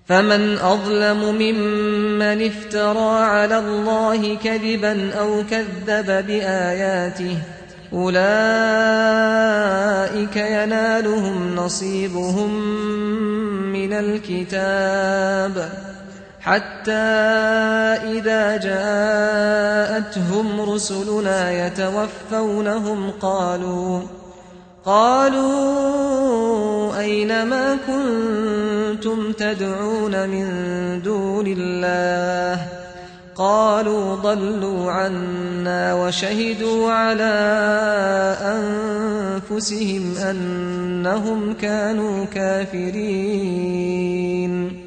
فمن أظلم ممن افترى على الله كذبا أو كذب بآياته أولئك ينالهم نصيبهم من الكتاب حتى إذا جاءتهم رسلنا يتوفونهم قالوا أين ما كنتم تدعون من دون الله قالوا ضلوا عنا وشهدوا على أنفسهم أنهم كانوا كافرين